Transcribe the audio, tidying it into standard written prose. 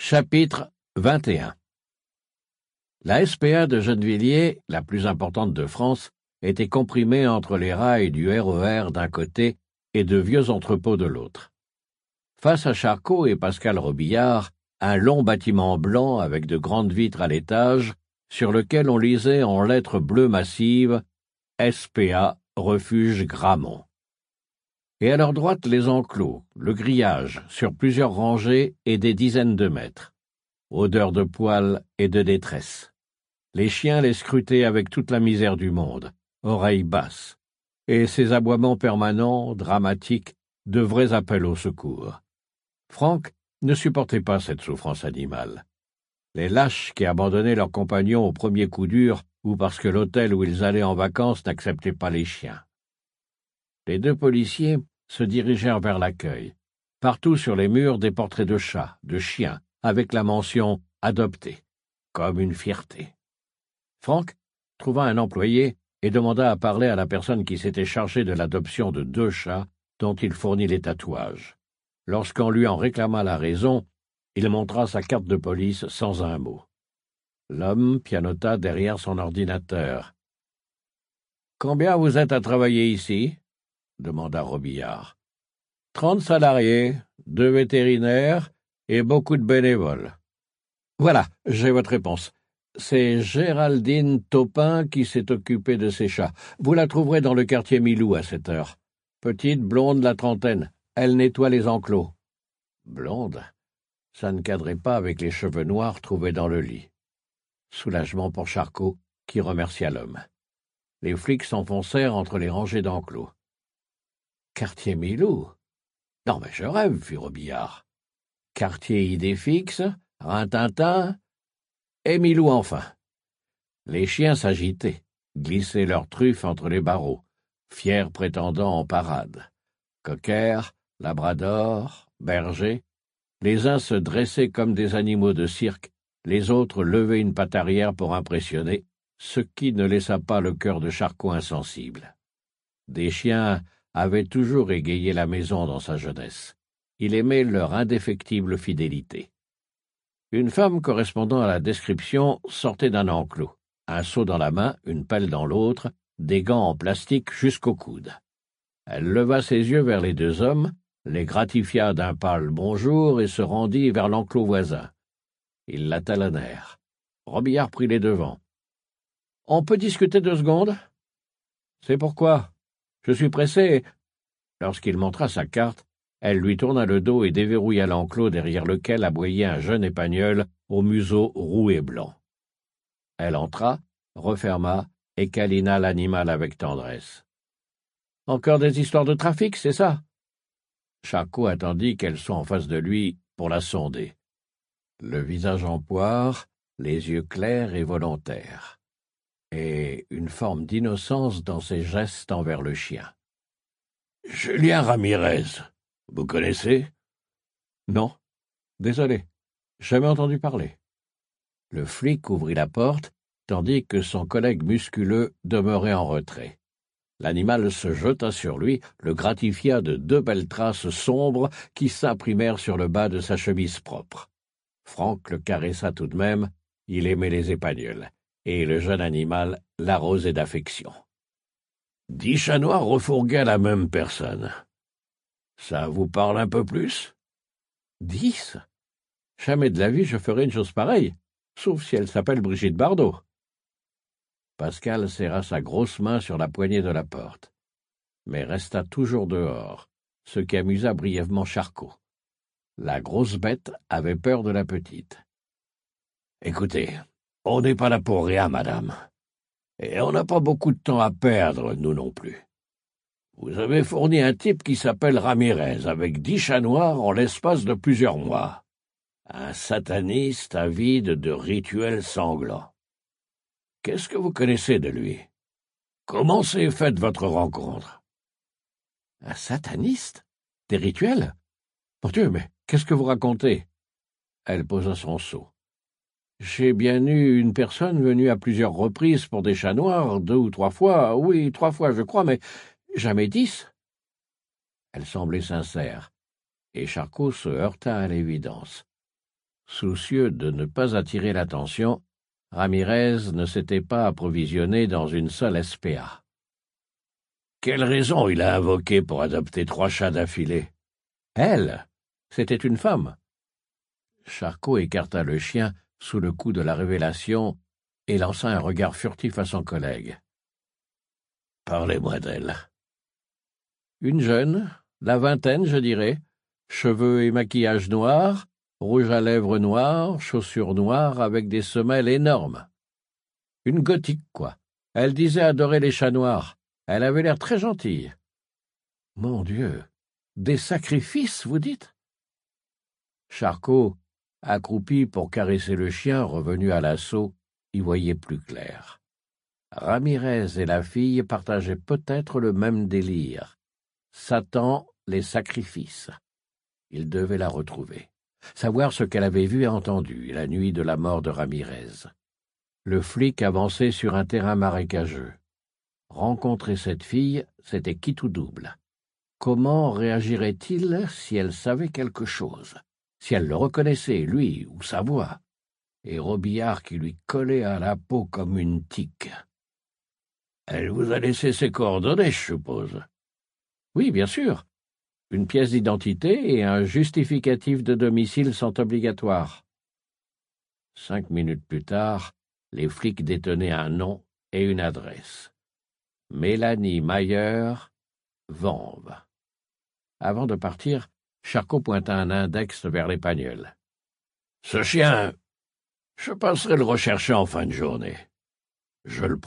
Chapitre 21. La SPA de Gennevilliers, la plus importante de France, était comprimée entre les rails du RER d'un côté et de vieux entrepôts de l'autre. Face à Charcot et Pascal Robillard, un long bâtiment blanc avec de grandes vitres à l'étage, sur lequel on lisait en lettres bleues massives SPA, refuge Grammont. Et à leur droite les enclos, le grillage, sur plusieurs rangées et des dizaines de mètres. Odeur de poils et de détresse. Les chiens les scrutaient avec toute la misère du monde, oreilles basses, et ces aboiements permanents, dramatiques, de vrais appels au secours. Franck ne supportait pas cette souffrance animale. Les lâches qui abandonnaient leurs compagnons au premier coup dur ou parce que l'hôtel où ils allaient en vacances n'acceptait pas les chiens. Les deux policiers se dirigèrent vers l'accueil. Partout sur les murs des portraits de chats, de chiens, avec la mention « adopté », comme une fierté. Franck trouva un employé et demanda à parler à la personne qui s'était chargée de l'adoption de 2 chats dont il fournit les tatouages. Lorsqu'on lui en réclama la raison, il montra sa carte de police sans un mot. L'homme pianota derrière son ordinateur. « Combien vous êtes à travailler ici ?» demanda Robillard. 30 salariés, 2 vétérinaires et beaucoup de bénévoles. Voilà, j'ai votre réponse. C'est Géraldine Taupin qui s'est occupée de ces chats. Vous la trouverez dans le quartier Milou à cette heure. Petite, blonde, la trentaine. Elle nettoie les enclos. Blonde? Ça ne cadrait pas avec les cheveux noirs trouvés dans le lit. Soulagement pour Charcot, qui remercia l'homme. Les flics s'enfoncèrent entre les rangées d'enclos. Quartier Milou? Non, mais je rêve, fit Robillard. Quartier idée fixe, rintintin, et Milou enfin. Les chiens s'agitaient, glissaient leurs truffes entre les barreaux, fiers prétendants en parade. Cocker, labrador, berger, les uns se dressaient comme des animaux de cirque, les autres levaient une patte arrière pour impressionner, ce qui ne laissa pas le cœur de Charcot insensible. Des chiens avaient toujours égayé la maison dans sa jeunesse. Il aimait leur indéfectible fidélité. Une femme correspondant à la description sortait d'un enclos, un seau dans la main, une pelle dans l'autre, des gants en plastique jusqu'au coude. Elle leva ses yeux vers les 2 hommes, les gratifia d'un pâle bonjour et se rendit vers l'enclos voisin. Ils la talonnèrent. Robillard prit les devants. « On peut discuter 2 secondes ?»« C'est pourquoi. Je suis pressé. » Lorsqu'il montra sa carte, elle lui tourna le dos et déverrouilla l'enclos derrière lequel aboyait un jeune épagneul au museau roux et blanc. Elle entra, referma et câlina l'animal avec tendresse. « Encore des histoires de trafic, c'est ça ?» Charcot attendit qu'elle soit en face de lui pour la sonder. Le visage en poire, les yeux clairs et volontaires, et une forme d'innocence dans ses gestes envers le chien. « Julien Ramirez, vous connaissez ?»« Non, désolé, jamais entendu parler. » Le flic ouvrit la porte, tandis que son collègue musculeux demeurait en retrait. L'animal se jeta sur lui, le gratifia de 2 belles traces sombres qui s'imprimèrent sur le bas de sa chemise propre. Franck le caressa tout de même, il aimait les épagnols, et le jeune animal l'arrosait d'affection. 10 chats noirs refourgués à la même personne. Ça vous parle un peu plus? 10? Jamais de la vie je ferai une chose pareille, sauf si elle s'appelle Brigitte Bardot. Pascal serra sa grosse main sur la poignée de la porte, mais resta toujours dehors, ce qui amusa brièvement Charcot. La grosse bête avait peur de la petite. « Écoutez, on n'est pas là pour rien, madame. Et on n'a pas beaucoup de temps à perdre, nous non plus. Vous avez fourni un type qui s'appelle Ramirez, avec 10 chats noirs en l'espace de plusieurs mois. Un sataniste avide de rituels sanglants. Qu'est-ce que vous connaissez de lui? Comment s'est faite votre rencontre? » « Un sataniste? Des rituels? Mon Dieu, mais qu'est-ce que vous racontez? » Elle posa son seau. « J'ai bien eu une personne venue à plusieurs reprises pour des chats noirs, 2 ou 3 fois, oui, 3 fois je crois, mais jamais 10. » Elle semblait sincère, et Charcot se heurta à l'évidence. Soucieux de ne pas attirer l'attention, Ramirez ne s'était pas approvisionné dans une seule SPA. Quelle raison il a invoquée pour adopter 3 chats d'affilée? Elle? C'était une femme. Charcot écarta le chien sous le coup de la révélation et lança un regard furtif à son collègue. « Parlez-moi d'elle. » Une jeune, la vingtaine, je dirais, cheveux et maquillage noirs, rouge à lèvres noir, chaussures noires avec des semelles énormes. Une gothique, quoi. Elle disait adorer les chats noirs. Elle avait l'air très gentille. Mon Dieu, des sacrifices, vous dites? Charcot, accroupi pour caresser le chien revenu à l'assaut, y voyait plus clair. Ramirez et la fille partageaient peut-être le même délire. Satan, les sacrifices. Il devait la retrouver, savoir ce qu'elle avait vu et entendu la nuit de la mort de Ramirez. Le flic avançait sur un terrain marécageux. Rencontrer cette fille, c'était quitte ou double. Comment réagirait-il si elle savait quelque chose? Si elle le reconnaissait, lui, ou sa voix? Et Robillard qui lui collait à la peau comme une tique. Elle vous a laissé ses coordonnées, je suppose. Oui, bien sûr. Une pièce d'identité et un justificatif de domicile sont obligatoires. 5 minutes plus tard, les flics détenaient un nom et une adresse. Mélanie Mayer, Vanves. Avant de partir, Charcot pointa un index vers l'épagneul. « Ce chien, je passerai le rechercher en fin de journée. Je le prends. »